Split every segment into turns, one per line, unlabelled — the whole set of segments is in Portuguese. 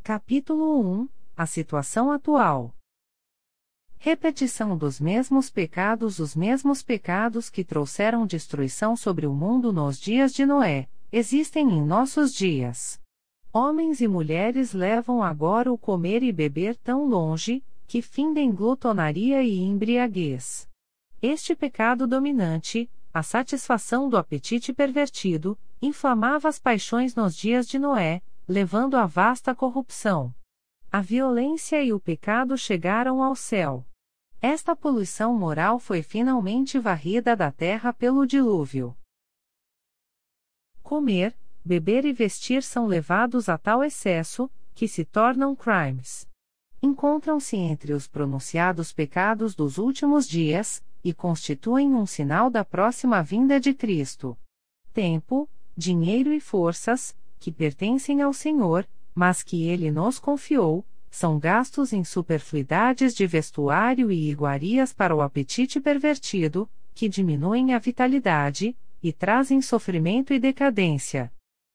Capítulo 1 – A situação atual. Repetição dos mesmos pecados. Os mesmos pecados que trouxeram destruição sobre o mundo nos dias de Noé, existem em nossos dias. Homens e mulheres levam agora o comer e beber tão longe, que findem glutonaria e embriaguez. Este pecado dominante, a satisfação do apetite pervertido, inflamava as paixões nos dias de Noé, levando à vasta corrupção. A violência e o pecado chegaram ao céu. Esta poluição moral foi finalmente varrida da terra pelo dilúvio. Comer, beber e vestir são levados a tal excesso, que se tornam crimes. Encontram-se entre os pronunciados pecados dos últimos dias, e constituem um sinal da próxima vinda de Cristo. Tempo, dinheiro e forças, que pertencem ao Senhor, mas que Ele nos confiou, são gastos em superfluidades de vestuário e iguarias para o apetite pervertido, que diminuem a vitalidade, e trazem sofrimento e decadência.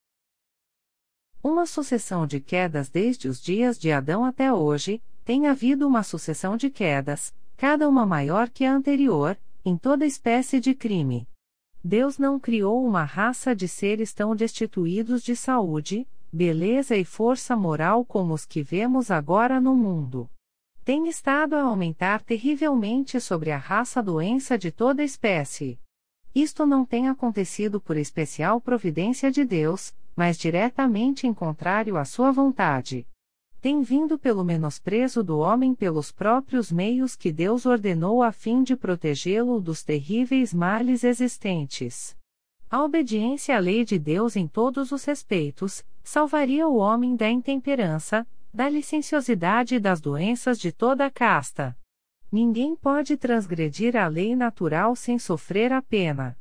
Uma sucessão de quedas desde os dias de Adão até hoje, tem havido uma sucessão de quedas, cada uma maior que a anterior, em toda espécie de crime. Deus não criou uma raça de seres tão destituídos de saúde, beleza e força moral como os que vemos agora no mundo. Tem estado a aumentar terrivelmente sobre a raça doença de toda espécie. Isto não tem acontecido por especial providência de Deus, mas diretamente em contrário à sua vontade. Tem vindo pelo menosprezo do homem pelos próprios meios que Deus ordenou a fim de protegê-lo dos terríveis males existentes. A obediência à lei de Deus em todos os respeitos, salvaria o homem da intemperança, da licenciosidade e das doenças de toda a casta. Ninguém pode transgredir a lei natural sem sofrer a pena.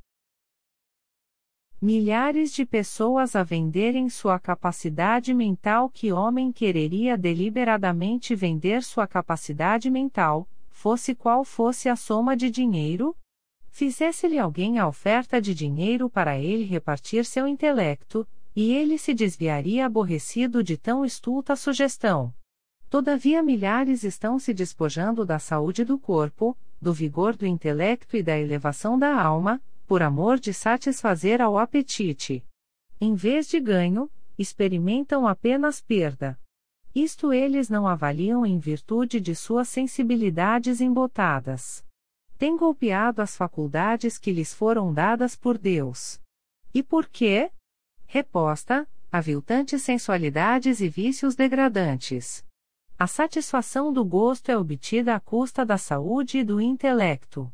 Milhares de pessoas a venderem sua capacidade mental. Que homem quereria deliberadamente vender sua capacidade mental, fosse qual fosse a soma de dinheiro? Fizesse-lhe alguém a oferta de dinheiro para ele repartir seu intelecto, e ele se desviaria aborrecido de tão estulta sugestão. Todavia milhares estão se despojando da saúde do corpo, do vigor do intelecto e da elevação da alma, por amor de satisfazer ao apetite. Em vez de ganho, experimentam apenas perda. Isto eles não avaliam em virtude de suas sensibilidades embotadas. Têm golpeado as faculdades que lhes foram dadas por Deus. E por quê? Reposta, aviltantes sensualidades e vícios degradantes. A satisfação do gosto é obtida à custa da saúde e do intelecto.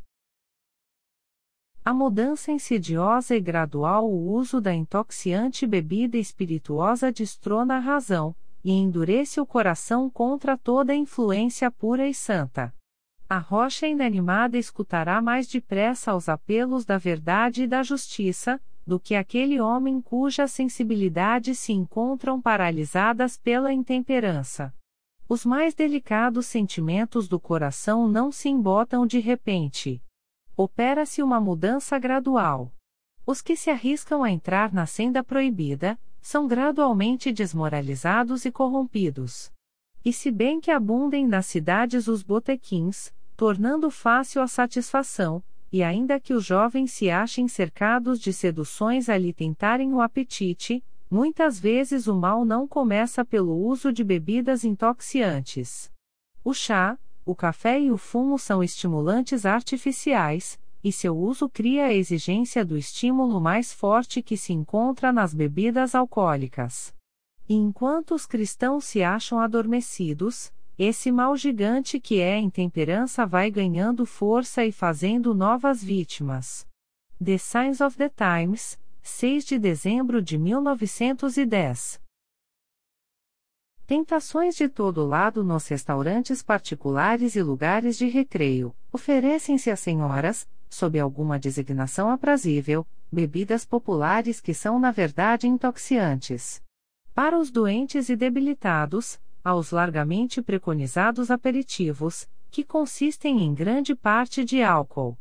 A mudança insidiosa e gradual. O uso da intoxiante bebida espirituosa destrona a razão, e endurece o coração contra toda influência pura e santa. A rocha inanimada escutará mais depressa aos apelos da verdade e da justiça, do que aquele homem cujas sensibilidades se encontram paralisadas pela intemperança. Os mais delicados sentimentos do coração não se embotam de repente. Opera-se uma mudança gradual. Os que se arriscam a entrar na senda proibida, são gradualmente desmoralizados e corrompidos. E se bem que abundem nas cidades os botequins, tornando fácil a satisfação, e ainda que os jovens se achem cercados de seduções a lhe tentarem o apetite, muitas vezes o mal não começa pelo uso de bebidas intoxicantes. O chá, o café e o fumo são estimulantes artificiais, e seu uso cria a exigência do estímulo mais forte que se encontra nas bebidas alcoólicas. E enquanto os cristãos se acham adormecidos, esse mal gigante que é a intemperança vai ganhando força e fazendo novas vítimas. The Signs of the Times, 6 de dezembro de 1910. Tentações de todo lado nos restaurantes particulares e lugares de recreio, oferecem-se às senhoras, sob alguma designação aprazível, bebidas populares que são na verdade intoxicantes. Para os doentes e debilitados, aos largamente preconizados aperitivos, que consistem em grande parte de álcool.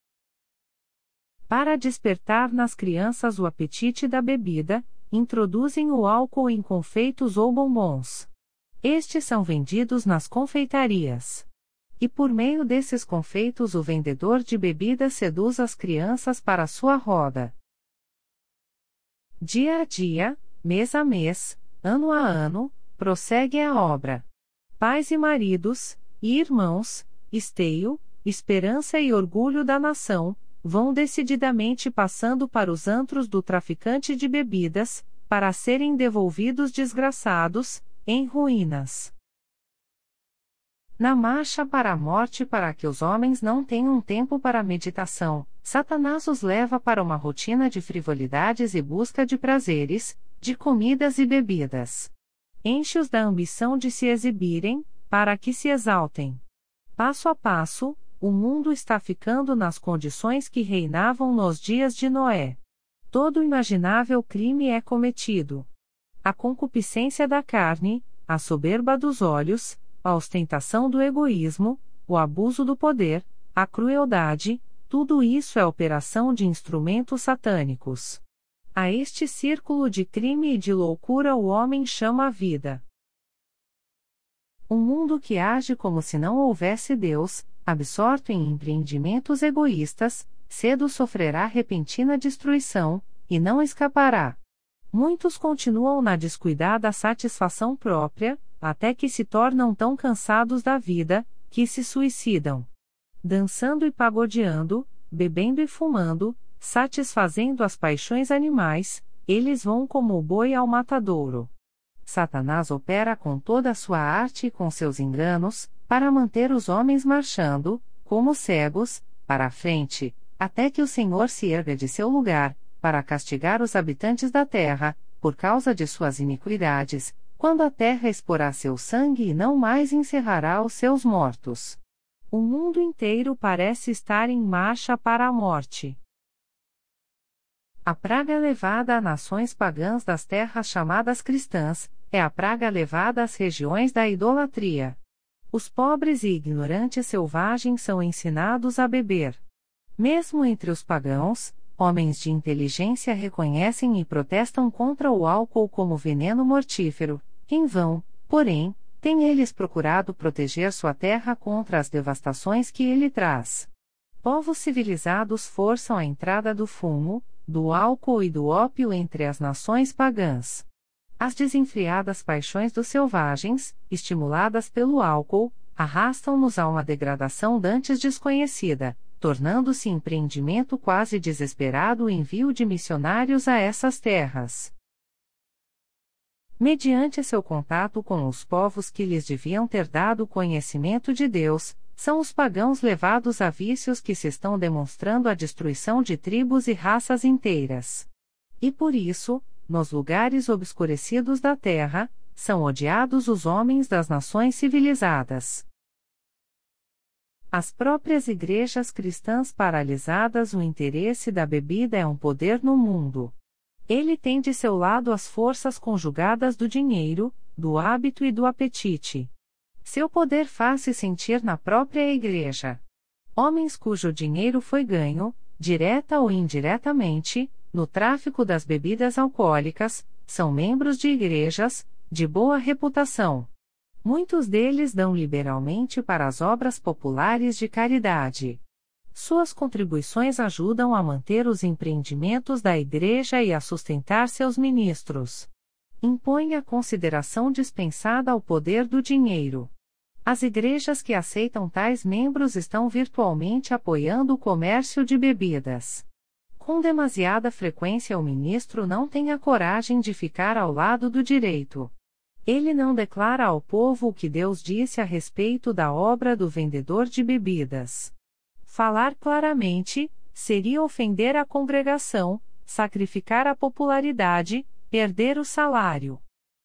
Para despertar nas crianças o apetite da bebida, introduzem o álcool em confeitos ou bombons. Estes são vendidos nas confeitarias. E por meio desses confeitos o vendedor de bebidas seduz as crianças para sua roda. Dia a dia, mês a mês, ano a ano, prossegue a obra. Pais e maridos, e irmãos, esteio, esperança e orgulho da nação, vão decididamente passando para os antros do traficante de bebidas, para serem devolvidos desgraçados, em ruínas. Na marcha para a morte, para que os homens não tenham tempo para meditação, Satanás os leva para uma rotina de frivolidades e busca de prazeres, de comidas e bebidas. Enche-os da ambição de se exibirem, para que se exaltem. Passo a passo, o mundo está ficando nas condições que reinavam nos dias de Noé. Todo imaginável crime é cometido. A concupiscência da carne, a soberba dos olhos, a ostentação do egoísmo, o abuso do poder, a crueldade, tudo isso é operação de instrumentos satânicos. A este círculo de crime e de loucura o homem chama a vida. Um mundo que age como se não houvesse Deus, absorto em empreendimentos egoístas, cedo sofrerá repentina destruição, e não escapará. Muitos continuam na descuidada satisfação própria, até que se tornam tão cansados da vida, que se suicidam. Dançando e pagodeando, bebendo e fumando, satisfazendo as paixões animais, eles vão como o boi ao matadouro. Satanás opera com toda a sua arte e com seus enganos, para manter os homens marchando, como cegos, para a frente, até que o Senhor se erga de seu lugar, para castigar os habitantes da terra, por causa de suas iniquidades, quando a terra exporá seu sangue e não mais encerrará os seus mortos. O mundo inteiro parece estar em marcha para a morte. A praga levada a nações pagãs das terras chamadas cristãs, é a praga levada às regiões da idolatria. Os pobres e ignorantes selvagens são ensinados a beber. Mesmo entre os pagãos, homens de inteligência reconhecem e protestam contra o álcool como veneno mortífero. Em vão, porém, têm eles procurado proteger sua terra contra as devastações que ele traz. Povos civilizados forçam a entrada do fumo, do álcool e do ópio entre as nações pagãs. As desenfreadas paixões dos selvagens, estimuladas pelo álcool, arrastam-nos a uma degradação dantes desconhecida, tornando-se empreendimento quase desesperado o envio de missionários a essas terras. Mediante seu contato com os povos que lhes deviam ter dado conhecimento de Deus, são os pagãos levados a vícios que se estão demonstrando a destruição de tribos e raças inteiras. E por isso, nos lugares obscurecidos da terra, são odiados os homens das nações civilizadas. As próprias igrejas cristãs paralisadas. O interesse da bebida é um poder no mundo. Ele tem de seu lado as forças conjugadas do dinheiro, do hábito e do apetite. Seu poder faz-se sentir na própria igreja. Homens cujo dinheiro foi ganho, direta ou indiretamente, no tráfico das bebidas alcoólicas, são membros de igrejas, de boa reputação. Muitos deles dão liberalmente para as obras populares de caridade. Suas contribuições ajudam a manter os empreendimentos da igreja e a sustentar seus ministros. Impõe a consideração dispensada ao poder do dinheiro. As igrejas que aceitam tais membros estão virtualmente apoiando o comércio de bebidas. Com demasiada frequência o ministro não tem a coragem de ficar ao lado do direito. Ele não declara ao povo o que Deus disse a respeito da obra do vendedor de bebidas. Falar claramente seria ofender a congregação, sacrificar a popularidade, perder o salário.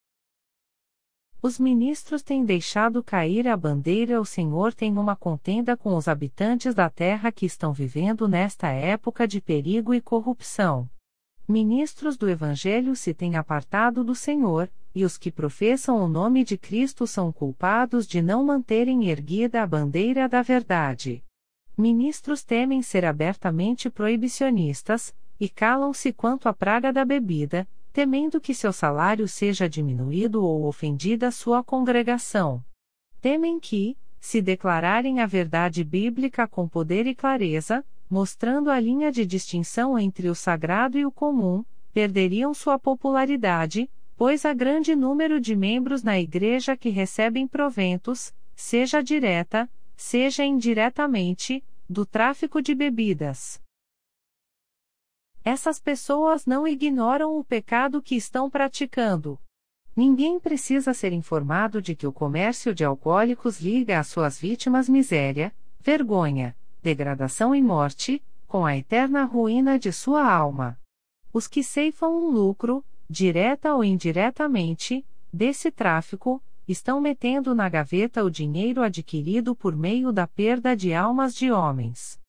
Os ministros têm deixado cair a bandeira. O Senhor tem uma contenda com os habitantes da terra que estão vivendo nesta época de perigo e corrupção. Ministros do Evangelho se têm apartado do Senhor, e os que professam o nome de Cristo são culpados de não manterem erguida a bandeira da verdade. Ministros temem ser abertamente proibicionistas, e calam-se quanto à praga da bebida, temendo que seu salário seja diminuído ou ofendida sua congregação. Temem que, se declararem a verdade bíblica com poder e clareza, mostrando a linha de distinção entre o sagrado e o comum, perderiam sua popularidade, pois há grande número de membros na igreja que recebem proventos, seja direta, seja indiretamente, do tráfico de bebidas. Essas pessoas não ignoram o pecado que estão praticando. Ninguém precisa ser informado de que o comércio de alcoólicos liga às suas vítimas miséria, vergonha, degradação e morte, com a eterna ruína de sua alma. Os que ceifam um lucro, direta ou indiretamente, desse tráfico, estão metendo na gaveta o dinheiro adquirido por meio da perda de almas de homens.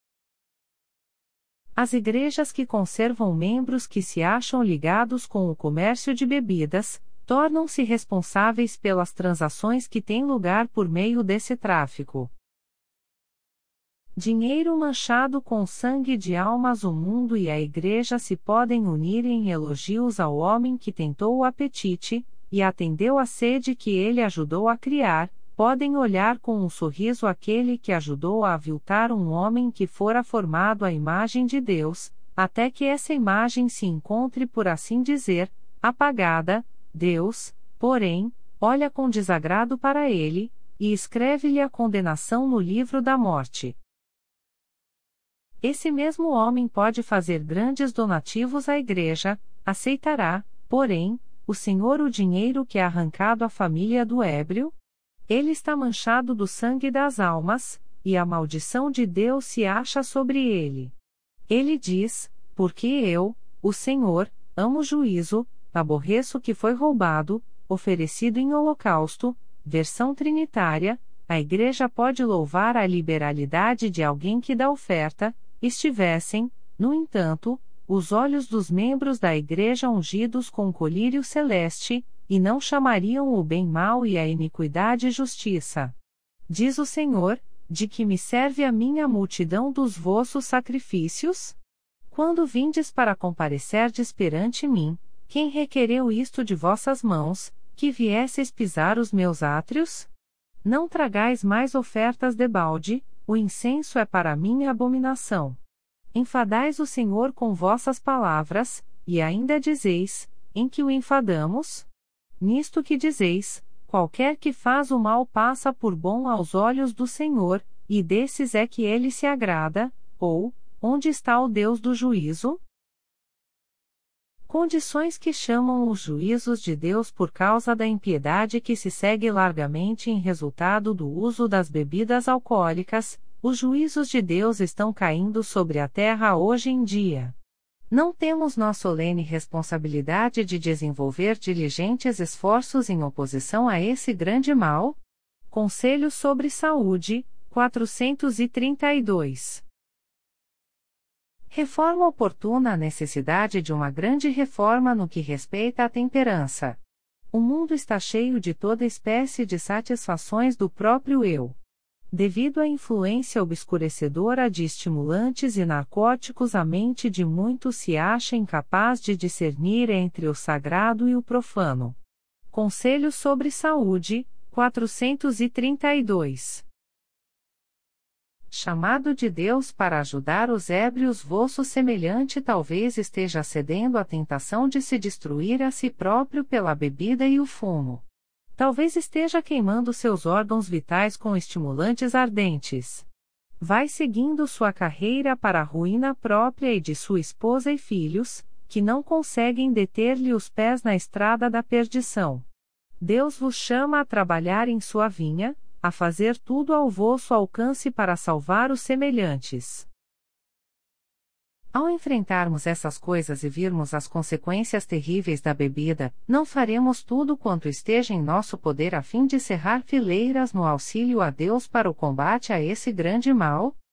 As igrejas que conservam membros que se acham ligados com o comércio de bebidas, tornam-se responsáveis pelas transações que têm lugar por meio desse tráfico. Dinheiro manchado com sangue de almas. O mundo e a igreja se podem unir em elogios ao homem que tentou o apetite, e atendeu à sede que ele ajudou a criar, podem olhar com um sorriso aquele que ajudou a aviltar um homem que fora formado à imagem de Deus, até que essa imagem se encontre, por assim dizer, apagada. Deus, porém, olha com desagrado para ele, e escreve-lhe a condenação no livro da morte. Esse mesmo homem pode fazer grandes donativos à igreja, aceitará, porém, o Senhor o dinheiro que é arrancado à família do ébrio? Ele está manchado do sangue das almas, e a maldição de Deus se acha sobre ele. Ele diz: porque eu, o Senhor, amo o juízo, aborreço o que foi roubado, oferecido em holocausto. Versão trinitária. A igreja pode louvar a liberalidade de alguém que dá oferta, estivessem, no entanto, os olhos dos membros da igreja ungidos com o colírio celeste, e não chamariam o bem mal e a iniquidade justiça. Diz o Senhor: de que me serve a minha multidão dos vossos sacrifícios? Quando vindes para comparecerdes perante mim, quem requereu isto de vossas mãos, que viesseis pisar os meus átrios? Não tragais mais ofertas debalde, o incenso é para mim abominação. Enfadais o Senhor com vossas palavras, e ainda dizeis: em que o enfadamos? Nisto que dizeis: qualquer que faz o mal passa por bom aos olhos do Senhor, e desses é que ele se agrada, ou, onde está o Deus do juízo? Condições que chamam os juízos de Deus por causa da impiedade que se segue largamente em resultado do uso das bebidas alcoólicas. Os juízos de Deus estão caindo sobre a terra hoje em dia. Não temos nós solene responsabilidade de desenvolver diligentes esforços em oposição a esse grande mal? Conselho sobre Saúde, 432. Reforma oportuna. A necessidade de uma grande reforma no que respeita à temperança. O mundo está cheio de toda espécie de satisfações do próprio eu. Devido à influência obscurecedora de estimulantes e narcóticos, a mente de muitos se acha incapaz de discernir entre o sagrado e o profano. Conselho sobre Saúde, 432. Chamado de Deus para ajudar os ébrios. Vosso semelhante talvez esteja cedendo à tentação de se destruir a si próprio pela bebida e o fumo. Talvez esteja queimando seus órgãos vitais com estimulantes ardentes. Vai seguindo sua carreira para a ruína própria e de sua esposa e filhos, que não conseguem deter-lhe os pés na estrada da perdição. Deus vos chama a trabalhar em sua vinha, a fazer tudo ao vosso alcance para salvar os semelhantes. Ao enfrentarmos essas coisas e virmos as consequências terríveis da bebida, não faremos tudo quanto esteja em nosso poder a fim de cerrar fileiras no auxílio a Deus para o combate a esse grande mal?